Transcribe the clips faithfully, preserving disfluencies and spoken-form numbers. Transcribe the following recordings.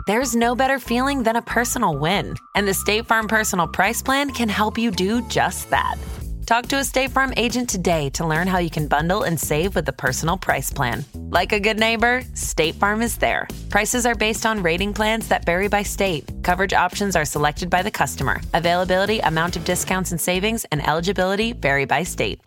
There's no better feeling than a personal win. And the State Farm Personal Price Plan can help you do just that. Talk to a State Farm agent today to learn how you can bundle and save with the Personal Price Plan. Like a good neighbor, State Farm is there. Prices are based on rating plans that vary by state. Coverage options are selected by the customer. Availability, amount of discounts and savings, and eligibility vary by state.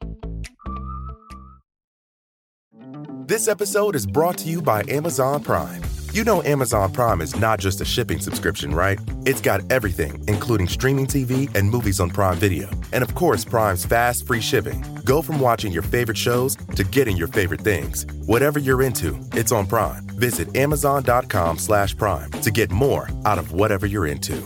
This episode is brought to you by Amazon Prime. You know Amazon Prime is not just a shipping subscription, right? It's got everything, including streaming T V and movies on Prime Video. And of course, Prime's fast, free shipping. Go from watching your favorite shows to getting your favorite things. Whatever you're into, it's on Prime. Visit amazon.com slash prime to get more out of whatever you're into.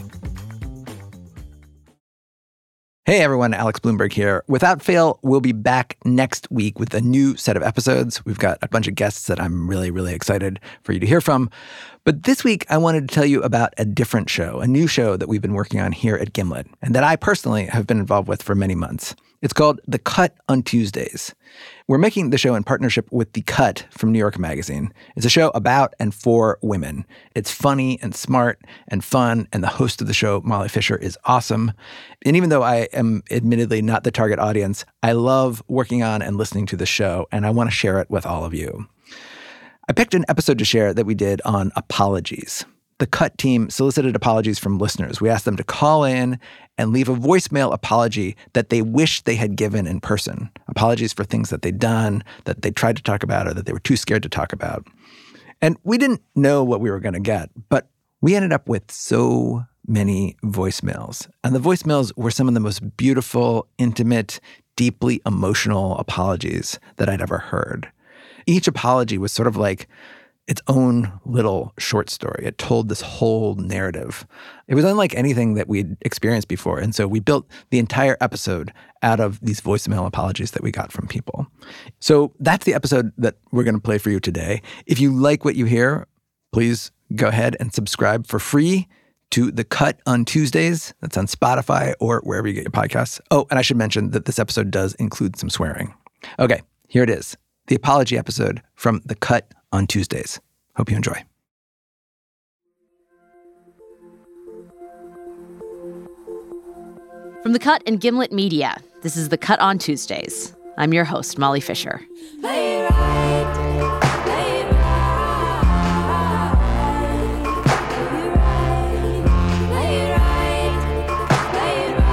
Hey everyone, Alex Blumberg here. Without fail, we'll be back next week with a new set of episodes. We've got a bunch of guests that I'm really, really excited for you to hear from. But this week, I wanted to tell you about a different show, a new show that we've been working on here at Gimlet, and that I personally have been involved with for many months. It's called The Cut on Tuesdays. We're making the show in partnership with The Cut from New York Magazine. It's a show about and for women. It's funny and smart and fun, and the host of the show, Molly Fisher, is awesome. And even though I am admittedly not the target audience, I love working on and listening to the show, and I want to share it with all of you. I picked an episode to share that we did on apologies. The Cut team solicited apologies from listeners. We asked them to call in and leave a voicemail apology that they wish they had given in person. Apologies for things that they'd done, that they tried to talk about, or that they were too scared to talk about. And we didn't know what we were going to get, but we ended up with so many voicemails. And the voicemails were some of the most beautiful, intimate, deeply emotional apologies that I'd ever heard. Each apology was sort of like its own little short story. It told this whole narrative. It was unlike anything that we'd experienced before. And so we built the entire episode out of these voicemail apologies that we got from people. So that's the episode that we're going to play for you today. If you like what you hear, please go ahead and subscribe for free to The Cut on Tuesdays. That's on Spotify or wherever you get your podcasts. Oh, and I should mention that this episode does include some swearing. Okay, here it is. The apology episode from The Cut on Tuesdays. Hope you enjoy. From The Cut and Gimlet Media, this is The Cut on Tuesdays. I'm your host, Molly Fisher. Play it right. Play it right. Play it right. Play it right. Play it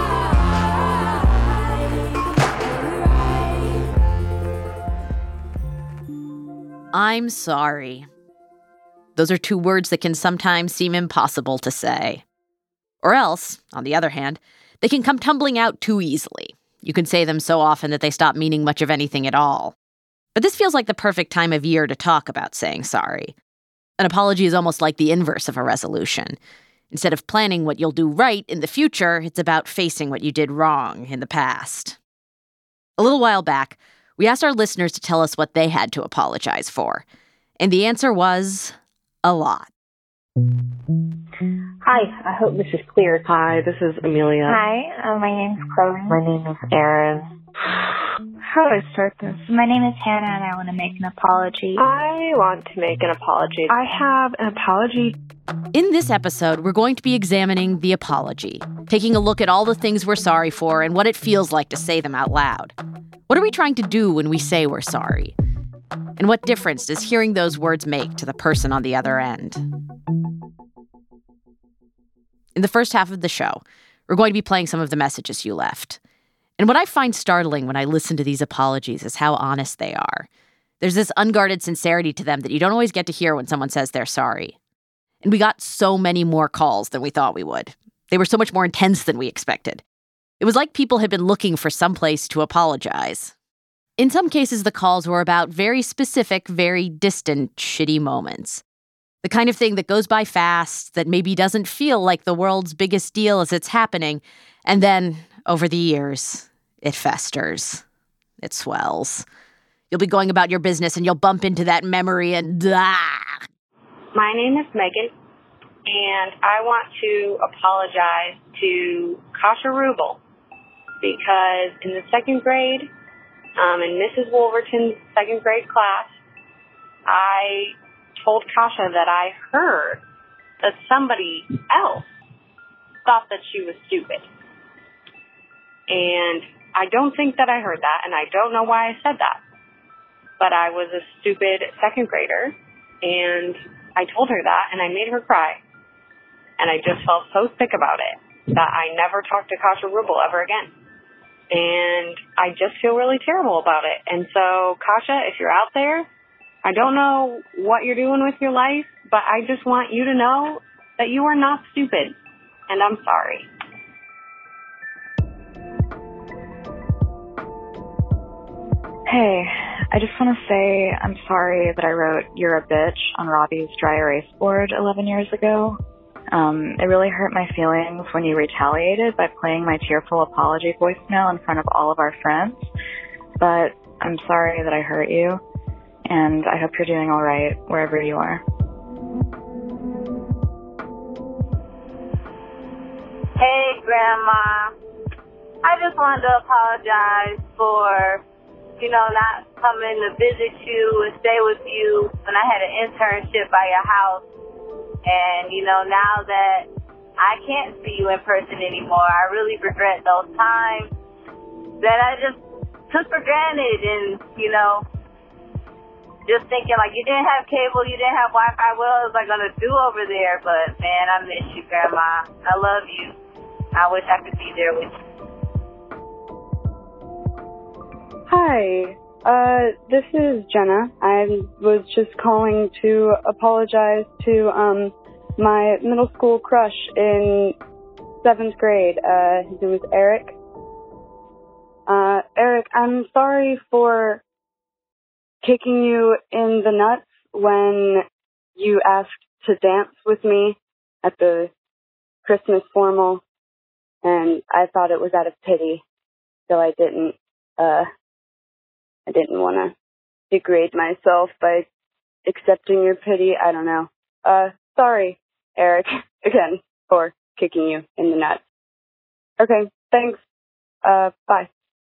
right. I'm sorry. Those are two words that can sometimes seem impossible to say. Or else, on the other hand, they can come tumbling out too easily. You can say them so often that they stop meaning much of anything at all. But this feels like the perfect time of year to talk about saying sorry. An apology is almost like the inverse of a resolution. Instead of planning what you'll do right in the future, it's about facing what you did wrong in the past. A little while back, we asked our listeners to tell us what they had to apologize for. And the answer was a lot. Hi, I hope this is clear. Hi, this is Amelia. Hi, uh, my name's Chloe. My name is Erin. How do I start this? My name is Hannah, and I want to make an apology. I want to make an apology. I have an apology. In this episode, we're going to be examining the apology, taking a look at all the things we're sorry for and what it feels like to say them out loud. What are we trying to do when we say we're sorry? And what difference does hearing those words make to the person on the other end? In the first half of the show, we're going to be playing some of the messages you left. And what I find startling when I listen to these apologies is how honest they are. There's this unguarded sincerity to them that you don't always get to hear when someone says they're sorry. And we got so many more calls than we thought we would. They were so much more intense than we expected. It was like people had been looking for some place to apologize. In some cases, the calls were about very specific, very distant, shitty moments. The kind of thing that goes by fast, that maybe doesn't feel like the world's biggest deal as it's happening, and then, over the years, it festers. It swells. You'll be going about your business and you'll bump into that memory and ah! My name is Megan, and I want to apologize to Kasha Rubel because in the second grade, um, in Missus Wolverton's second grade class, I told Kasha that I heard that somebody else thought that she was stupid. And I don't think that I heard that, and I don't know why I said that. But I was a stupid second grader, and I told her that, and I made her cry. And I just felt so sick about it that I never talked to Kasha Rubel ever again. And I just feel really terrible about it. And so, Kasha, if you're out there, I don't know what you're doing with your life, but I just want you to know that you are not stupid. And I'm sorry. Hey, I just want to say I'm sorry that I wrote "You're a bitch" on Robbie's dry erase board eleven years ago. Um, it really hurt my feelings when you retaliated by playing my tearful apology voicemail in front of all of our friends. But I'm sorry that I hurt you, and I hope you're doing all right wherever you are. Hey, Grandma. I just wanted to apologize for, you know, not coming to visit you and stay with you when I had an internship by your house. And, you know, now that I can't see you in person anymore, I really regret those times that I just took for granted. And, you know, just thinking, like, you didn't have cable, you didn't have Wi-Fi, what was I going to do over there? But, man, I miss you, Grandma. I love you. I wish I could be there with you. Hi, uh, this is Jenna. I was just calling to apologize to, um, my middle school crush in seventh grade. Uh, his name was Eric. Uh, Eric, I'm sorry for kicking you in the nuts when you asked to dance with me at the Christmas formal, and I thought it was out of pity, so I didn't, uh, I didn't want to degrade myself by accepting your pity. I don't know. Uh, sorry, Eric, again, for kicking you in the nuts. Okay, thanks. Uh, bye.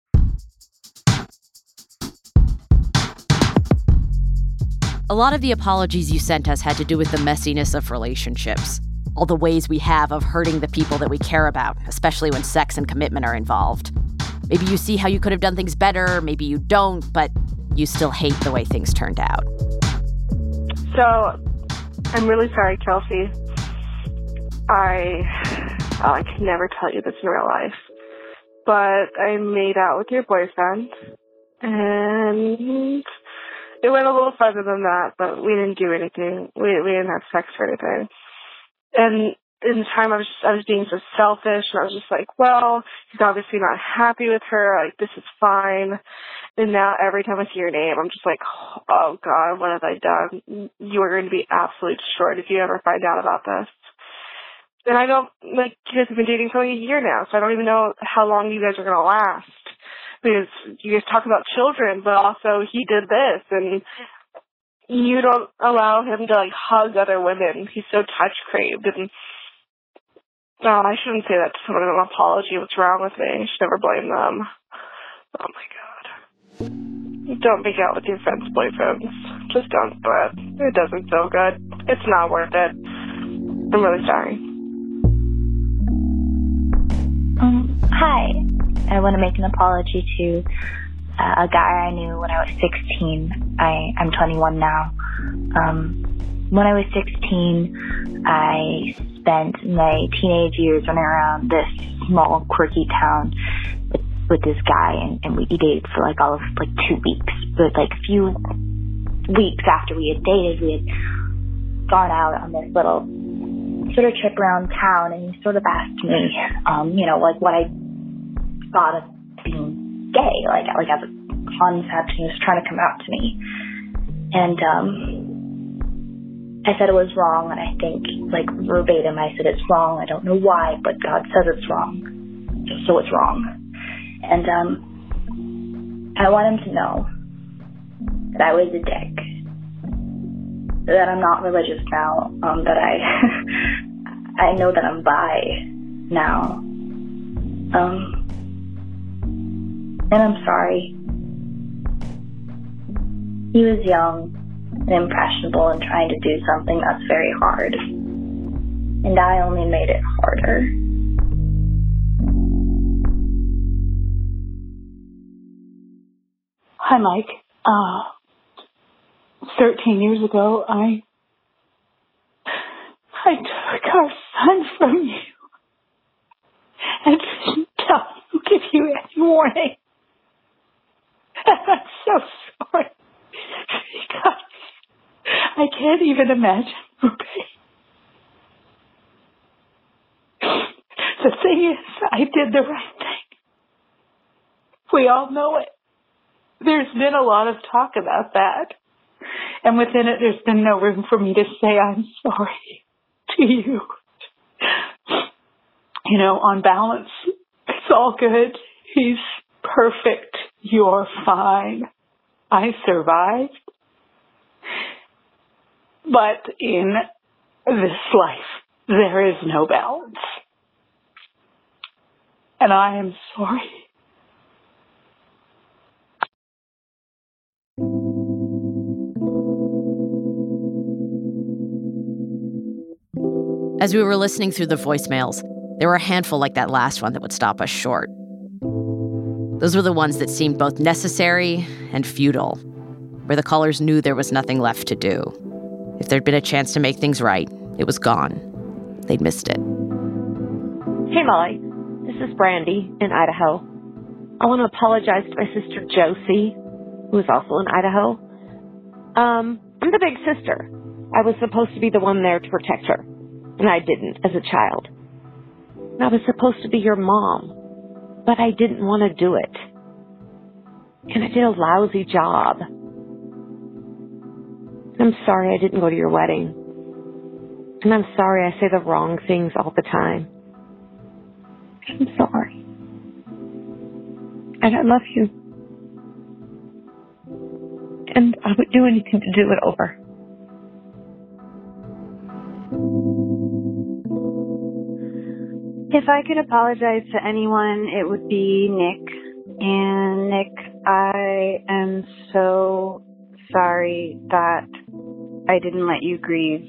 A lot of the apologies you sent us had to do with the messiness of relationships, all the ways we have of hurting the people that we care about, especially when sex and commitment are involved. Maybe you see how you could have done things better, maybe you don't, but you still hate the way things turned out. So, I'm really sorry, Kelsey. I, oh, I can never tell you this in real life, but I made out with your boyfriend, and it went a little further than that, but we didn't do anything. We we didn't have sex or anything. And in the time I was just, I was being so selfish, and I was just like, well, he's obviously not happy with her. Like, this is fine. And now every time I see your name, I'm just like, oh God, what have I done? You are going to be absolutely destroyed if you ever find out about this. And I don't, like, you guys have been dating for like a year now, so I don't even know how long you guys are going to last. Because you guys talk about children, but also he did this, and you don't allow him to, like, hug other women. He's so touch-craved, and no, I shouldn't say that to someone in an apology. What's wrong with me? I should never blame them. Oh, my God. Don't make out with your friends' boyfriends. Just don't do it. It doesn't feel good. It's not worth it. I'm really sorry. Um, hi. I want to make an apology to uh, a guy I knew when I was sixteen. I, I'm twenty-one now. Um, when I was sixteen, I spent my teenage years running around this small, quirky town with, with this guy, and, and we dated for like all of like two weeks. But like a few weeks after we had dated, we had gone out on this little sort of trip around town, and he sort of asked me, um, you know, like what I thought of being gay, like like as a concept. He was trying to come out to me, and um, I said it was wrong, and I think, like, verbatim, I said it's wrong. I don't know why, but God says it's wrong, so it's wrong. And um, I want him to know that I was a dick, that I'm not religious now, um, that I I know that I'm bi now, um, and I'm sorry. He was young and impressionable and trying to do something that's very hard. and I only made it harder. Hi, Mike. Uh, thirteen years ago, I, I took our son from you and didn't tell you, give you any warning. And I'm so sorry because I can't even imagine Ruby. The thing is, I did the right thing. We all know it. There's been a lot of talk about that. And within it, there's been no room for me to say I'm sorry to you. You know, on balance, it's all good. He's perfect. You're fine. I survived. But in this life, there is no balance. And I am sorry. As we were listening through the voicemails, there were a handful like that last one that would stop us short. Those were the ones that seemed both necessary and futile, where the callers knew there was nothing left to do. If there'd been a chance to make things right, it was gone. They'd missed it. Hey, Molly. This is Brandy in Idaho. I want to apologize to my sister Josie, who is also in Idaho. Um, I'm the big sister. I was supposed to be the one there to protect her, and I didn't as a child. And I was supposed to be your mom, but I didn't want to do it. And I did a lousy job. I'm sorry I didn't go to your wedding. And I'm sorry I say the wrong things all the time. I'm sorry. And I love you. And I would do anything to do it over. If I could apologize to anyone, it would be Nick. And Nick, I am so sorry that I didn't let you grieve.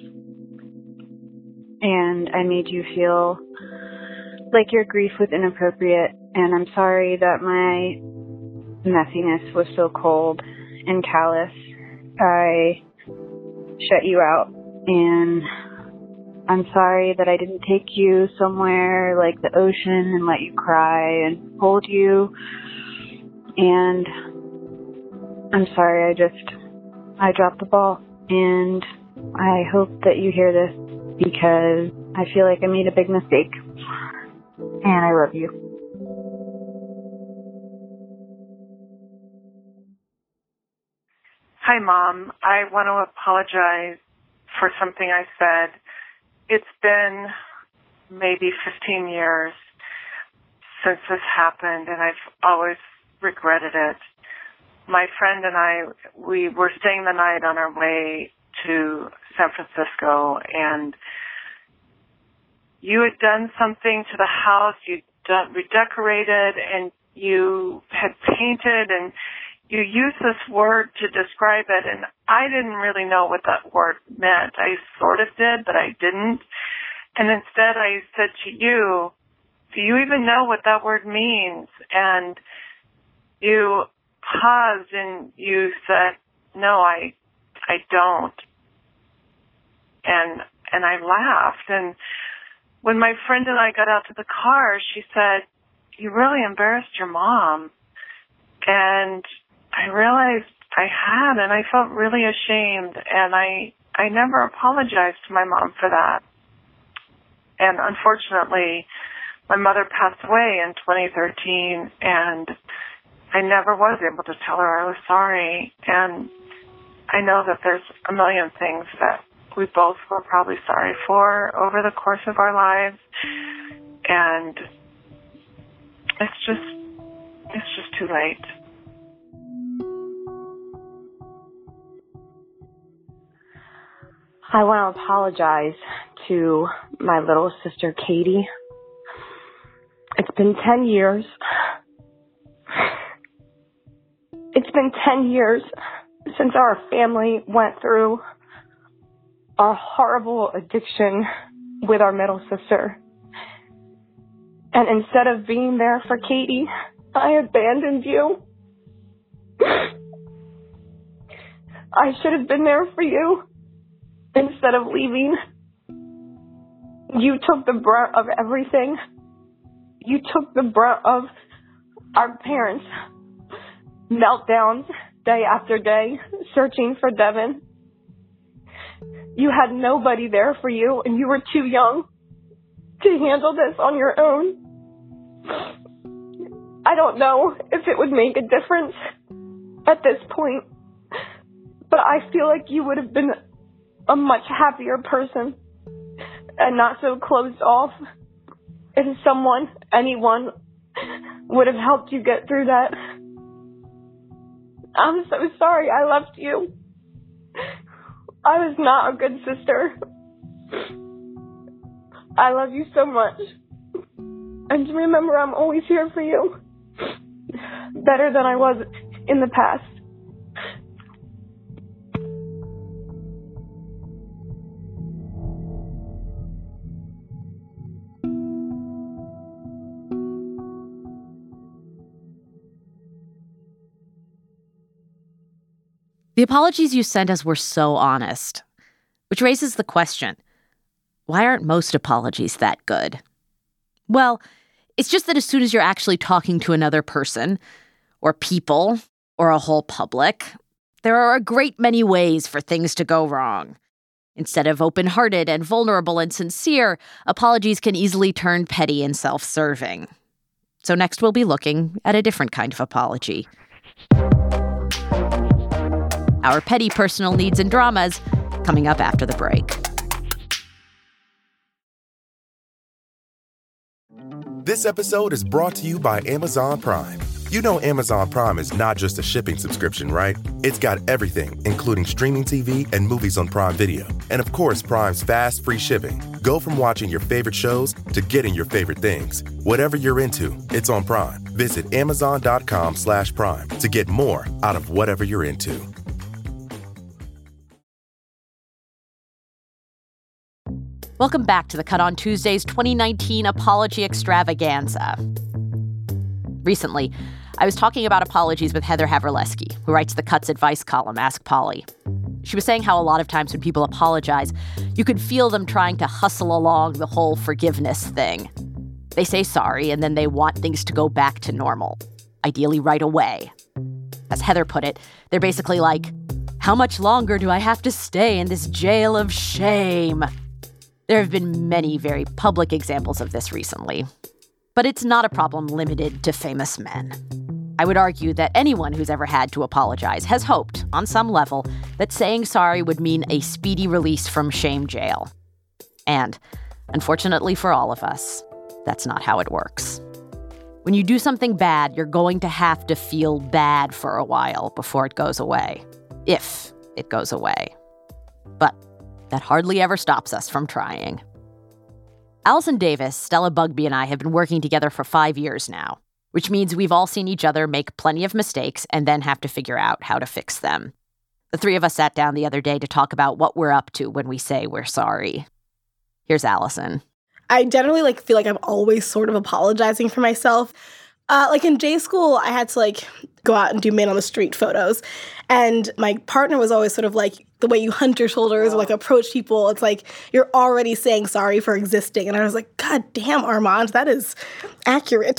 And I made you feel like your grief was inappropriate. And I'm sorry that my messiness was so cold and callous. I shut you out. And I'm sorry that I didn't take you somewhere like the ocean and let you cry and hold you. And I'm sorry, I just, I dropped the ball. And I hope that you hear this because I feel like I made a big mistake. And I love you. Hi, Mom. I want to apologize for something I said. It's been maybe fifteen years since this happened, and I've always regretted it. My friend and I, we were staying the night on our way to San Francisco, and you had done something to the house. You'd done, redecorated, and you had painted, and you used this word to describe it, and I didn't really know what that word meant. I sort of did, but I didn't. And instead I said to you, do you even know what that word means? And you paused and you said, no, I I don't. And and I laughed. And when my friend and I got out to the car, she said, you really embarrassed your mom. And I realized I had, and I felt really ashamed, and I I never apologized to my mom for that. And unfortunately, my mother passed away in twenty thirteen, and I never was able to tell her I was sorry. And I know that there's a million things that we both were probably sorry for over the course of our lives, and it's just it's just too late. I want to apologize to my little sister, Katie. It's been ten years. It's been ten years since our family went through our horrible addiction with our middle sister. And instead of being there for Katie, I abandoned you. I should have been there for you instead of leaving. You took the brunt of everything. You took the brunt of our parents' meltdowns day after day, searching for Devin. You had nobody there for you, and you were too young to handle this on your own. I don't know if it would make a difference at this point, but I feel like you would have been a much happier person and not so closed off if someone, anyone, would have helped you get through that. I'm so sorry I left you. I was not a good sister. I love you so much. And remember, I'm always here for you. Better than I was in the past. The apologies you sent us were so honest, which raises the question, why aren't most apologies that good? Well, it's just that as soon as you're actually talking to another person, or people, or a whole public, there are a great many ways for things to go wrong. Instead of open-hearted and vulnerable and sincere, apologies can easily turn petty and self-serving. So next we'll be looking at a different kind of apology. Our petty personal needs and dramas coming up after the break. This episode is brought to you by Amazon Prime. You know Amazon Prime is not just a shipping subscription, right? It's got everything, including streaming T V and movies on Prime Video. And of course, Prime's fast, free shipping. Go from watching your favorite shows to getting your favorite things. Whatever you're into, it's on Prime. Visit amazon.com slash prime to get more out of whatever you're into. Welcome back to the Cut on Tuesday's twenty nineteen Apology Extravaganza. Recently, I was talking about apologies with Heather Havrilesky, who writes the Cut's advice column, Ask Polly. She was saying how a lot of times when people apologize, you could feel them trying to hustle along the whole forgiveness thing. They say sorry, and then they want things to go back to normal, ideally right away. As Heather put it, they're basically like, how much longer do I have to stay in this jail of shame? There have been many very public examples of this recently. But it's not a problem limited to famous men. I would argue that anyone who's ever had to apologize has hoped, on some level, that saying sorry would mean a speedy release from shame jail. And, unfortunately for all of us, that's not how it works. When you do something bad, you're going to have to feel bad for a while before it goes away. If it goes away. But that hardly ever stops us from trying. Allison Davis, Stella Bugbee, and I have been working together for five years now, which means we've all seen each other make plenty of mistakes and then have to figure out how to fix them. The three of us sat down the other day to talk about what we're up to when we say we're sorry. Here's Allison. I generally like feel like I'm always sort of apologizing for myself. Uh, like in J school, I had to like go out and do man on the street photos. And my partner was always sort of like, the way you hunch your shoulders or like approach people, it's like you're already saying sorry for existing. And I was like, God damn, Armand, that is accurate.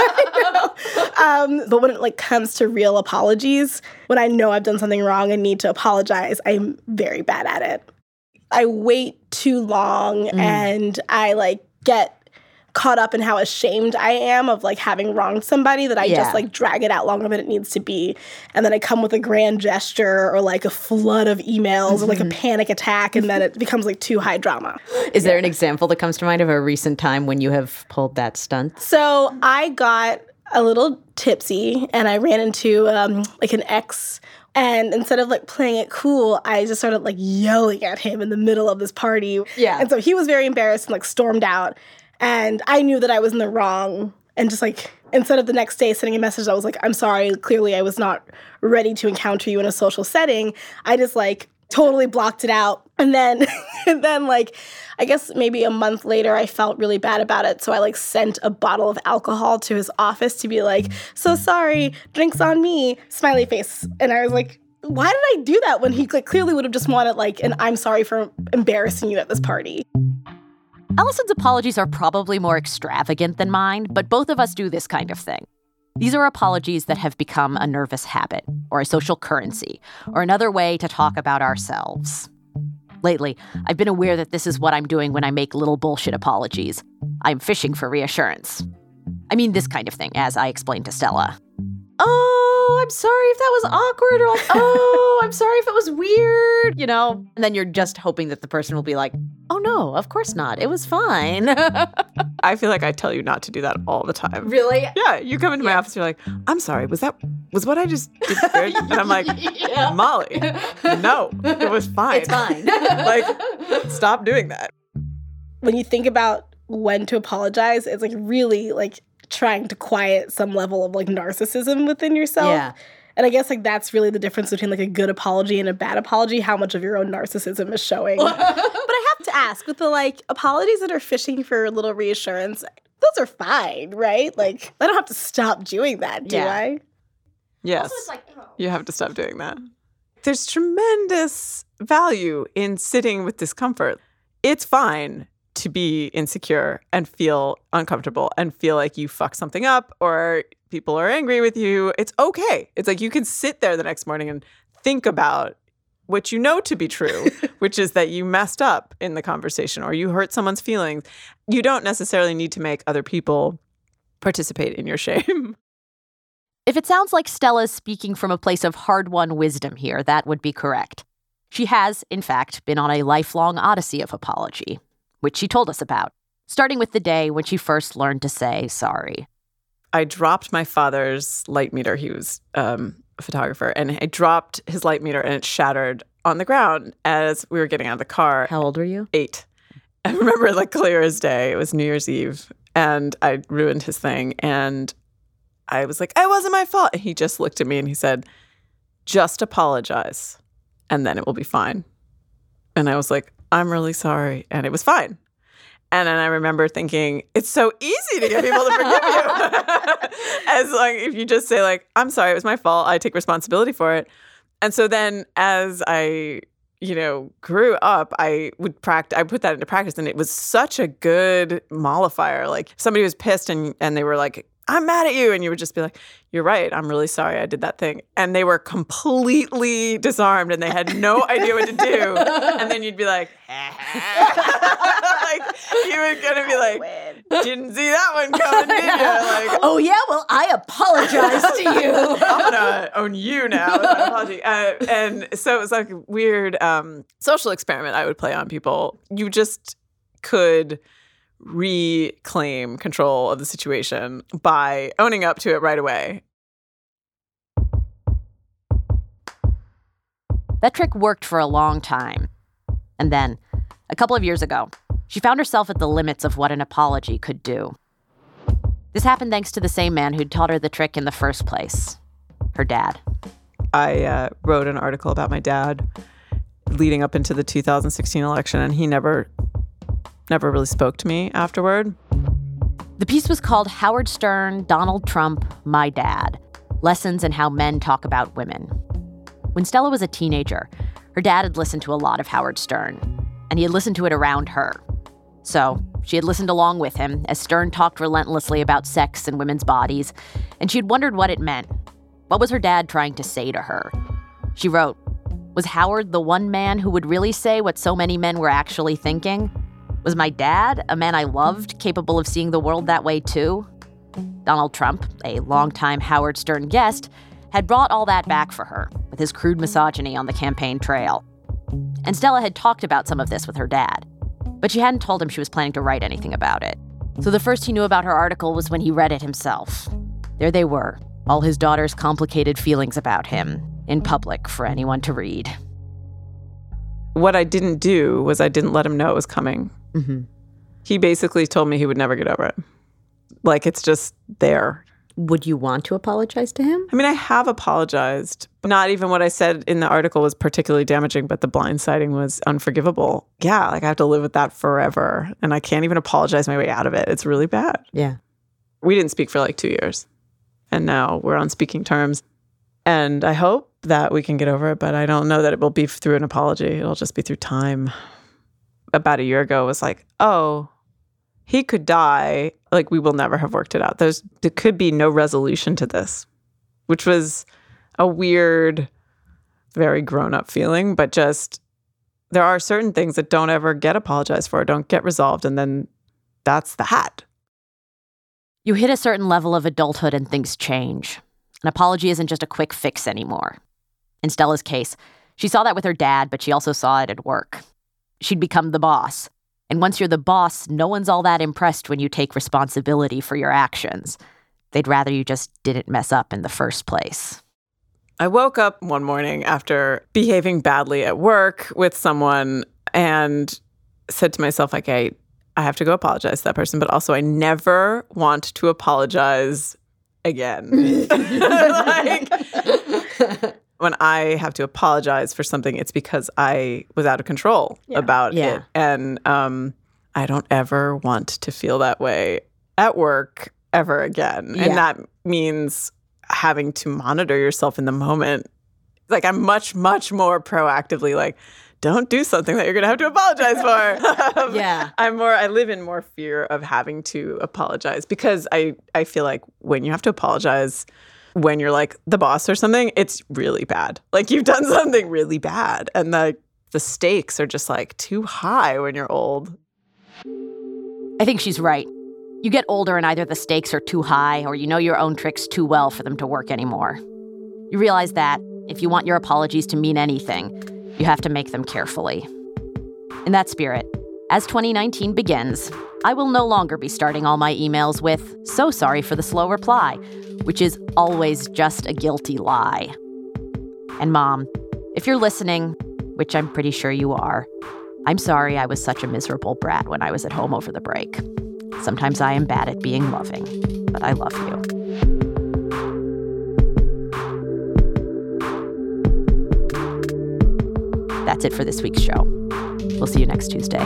um, but when it like comes to real apologies, when I know I've done something wrong and need to apologize, I'm very bad at it. I wait too long mm. and I like get caught up in how ashamed I am of like having wronged somebody that I yeah. just like drag it out longer than it needs to be. And then I come with a grand gesture or like a flood of emails mm-hmm. or like a panic attack, and then it becomes like too high drama. Is yeah. there an example that comes to mind of a recent time when you have pulled that stunt? So I got a little tipsy and I ran into um, like an ex. And instead of, like, playing it cool, I just started, like, yelling at him in the middle of this party. Yeah. And so he was very embarrassed and, like, stormed out. And I knew that I was in the wrong. And just, like, instead of the next day sending a message, I was like, I'm sorry. Clearly, I was not ready to encounter you in a social setting. I just, like, totally blocked it out. And then, and then like, I guess maybe a month later, I felt really bad about it. So I like sent a bottle of alcohol to his office to be like, so sorry, drinks on me, smiley face. And I was like, why did I do that when he like clearly would have just wanted like an I'm sorry for embarrassing you at this party? Allison's apologies are probably more extravagant than mine, but both of us do this kind of thing. These are apologies that have become a nervous habit, or a social currency, or another way to talk about ourselves. Lately, I've been aware that this is what I'm doing when I make little bullshit apologies. I'm fishing for reassurance. I mean this kind of thing, as I explained to Stella. Oh, I'm sorry if that was awkward, or like, oh, I'm sorry if it was weird, you know? And then you're just hoping that the person will be like, oh no, of course not, it was fine. I feel like I tell you not to do that all the time. Really? Yeah, you come into my office, you're like, I'm sorry, was that, was what I just did weird? And I'm like, yeah. Molly, no, it was fine. It's fine. Like, stop doing that. When you think about when to apologize, it's like really like trying to quiet some level of like narcissism within yourself. Yeah. And I guess like that's really the difference between like a good apology and a bad apology, how much of your own narcissism is showing. But I have to ask, with the like apologies that are fishing for a little reassurance, those are fine, right? Like I don't have to stop doing that, do Yeah. I? Yes. Like, oh. You have to stop doing that. There's tremendous value in sitting with discomfort. It's fine to be insecure and feel uncomfortable and feel like you fuck something up or people are angry with you. It's okay. It's like you can sit there the next morning and think about what you know to be true, which is that you messed up in the conversation or you hurt someone's feelings. You don't necessarily need to make other people participate in your shame. If it sounds like Stella's speaking from a place of hard-won wisdom here, that would be correct. She has, in fact, been on a lifelong odyssey of apology, which she told us about, starting with the day when she first learned to say sorry. I dropped my father's light meter. He was um, a photographer. And I dropped his light meter and it shattered on the ground as we were getting out of the car. How old were you? Eight. I remember it like clear as day. It was New Year's Eve. And I ruined his thing. And I was like, it wasn't my fault. And he just looked at me and he said, just apologize. And then it will be fine. And I was like, I'm really sorry. And it was fine. And then I remember thinking, it's so easy to get people to forgive you. As like, if you just say like, I'm sorry, it was my fault. I take responsibility for it. And so then as I, you know, grew up, I would practice, I put that into practice. And it was such a good mollifier. Like somebody was pissed and, and they were like, I'm mad at you. And you would just be like, you're right. I'm really sorry I did that thing. And they were completely disarmed and they had no idea what to do. And then you'd be like, like you were going to be like, didn't see that one coming, did you? Like, oh, yeah, well, I apologize to you. I'm going to own you now with my apology. Uh, and so it was like a weird um, social experiment I would play on people. You just could reclaim control of the situation by owning up to it right away. That trick worked for a long time. And then, a couple of years ago, she found herself at the limits of what an apology could do. This happened thanks to the same man who'd taught her the trick in the first place, her dad. I uh, wrote an article about my dad leading up into the two thousand sixteen election, and he never never really spoke to me afterward. The piece was called Howard Stern, Donald Trump, My Dad, Lessons in How Men Talk About Women. When Stella was a teenager, her dad had listened to a lot of Howard Stern, and he had listened to it around her. So she had listened along with him as Stern talked relentlessly about sex and women's bodies, and she had wondered what it meant. What was her dad trying to say to her? She wrote, was Howard the one man who would really say what so many men were actually thinking? Was my dad, a man I loved, capable of seeing the world that way too? Donald Trump, a longtime Howard Stern guest, had brought all that back for her with his crude misogyny on the campaign trail. And Stella had talked about some of this with her dad, but she hadn't told him she was planning to write anything about it. So the first he knew about her article was when he read it himself. There they were, all his daughter's complicated feelings about him, in public for anyone to read. What I didn't do was I didn't let him know it was coming. Mm-hmm. He basically told me he would never get over it. Like, it's just there. Would you want to apologize to him? I mean, I have apologized. Not even what I said in the article was particularly damaging, but the blindsiding was unforgivable. Yeah, like I have to live with that forever. And I can't even apologize my way out of it. It's really bad. Yeah. We didn't speak for like two years. And now we're on speaking terms. And I hope that we can get over it, but I don't know that it will be through an apology. It'll just be through time. About a year ago, it was like, oh, he could die. Like, we will never have worked it out. There's, there could be no resolution to this, which was a weird, very grown-up feeling. But just, there are certain things that don't ever get apologized for, don't get resolved. And then that's that. You hit a certain level of adulthood and things change. An apology isn't just a quick fix anymore. In Stella's case, she saw that with her dad, but she also saw it at work. She'd become the boss. And once you're the boss, no one's all that impressed when you take responsibility for your actions. They'd rather you just didn't mess up in the first place. I woke up one morning after behaving badly at work with someone and said to myself, like, I, I have to go apologize to that person, but also I never want to apologize again. Like, when I have to apologize for something, it's because I was out of control yeah. about yeah. it. And um, I don't ever want to feel that way at work ever again. Yeah. And that means having to monitor yourself in the moment. Like, I'm much, much more proactively like, don't do something that you're going to have to apologize for. yeah. I'm more, I live in more fear of having to apologize because I, I feel like when you have to apologize, when you're like the boss or something, it's really bad. Like, you've done something really bad. And the the stakes are just like too high when you're old. I think she's right. You get older and either the stakes are too high or you know your own tricks too well for them to work anymore. You realize that if you want your apologies to mean anything, you have to make them carefully. In that spirit, as twenty nineteen begins, I will no longer be starting all my emails with, "So sorry for the slow reply," which is always just a guilty lie. And Mom, if you're listening, which I'm pretty sure you are, I'm sorry I was such a miserable brat when I was at home over the break. Sometimes I am bad at being loving, but I love you. That's it for this week's show. We'll see you next Tuesday.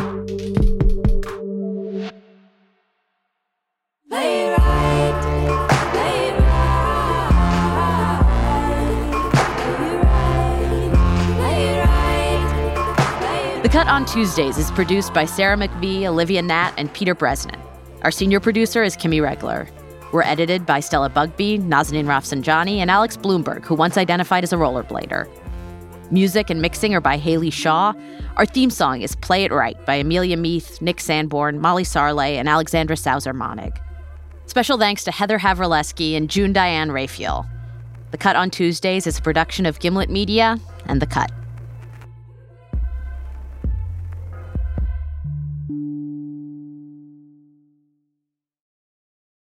The Cut on Tuesdays is produced by Sarah McVie, Olivia Natt, and Peter Bresnan. Our senior producer is Kimmy Regler. We're edited by Stella Bugbee, Nazanin Rafsanjani, and Alex Bloomberg, who once identified as a rollerblader. Music and mixing are by Haley Shaw. Our theme song is Play It Right by Amelia Meath, Nick Sanborn, Molly Sarley, and Alexandra Sauser-Monig. Special thanks to Heather Havrileski and June Diane Raphael. The Cut on Tuesdays is a production of Gimlet Media and The Cut.